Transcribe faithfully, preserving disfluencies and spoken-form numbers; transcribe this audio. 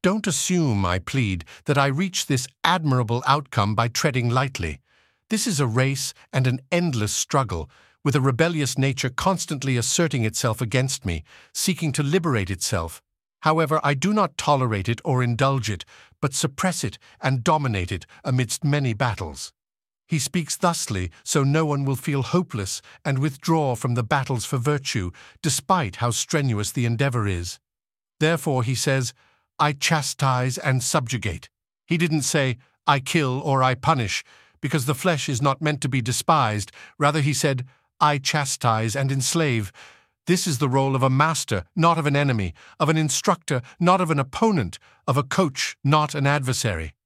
Don't assume, I plead, that I reach this admirable outcome by treading lightly. This is a race and an endless struggle, with a rebellious nature constantly asserting itself against me, seeking to liberate itself. However, I do not tolerate it or indulge it, but suppress it and dominate it amidst many battles. He speaks thusly so no one will feel hopeless and withdraw from the battles for virtue, despite how strenuous the endeavor is. Therefore, he says, I chastise and subjugate. He didn't say, I kill or I punish, because the flesh is not meant to be despised. Rather, he said, I chastise and enslave. This is the role of a master, not of an enemy, of an instructor, not of an opponent, of a coach, not an adversary.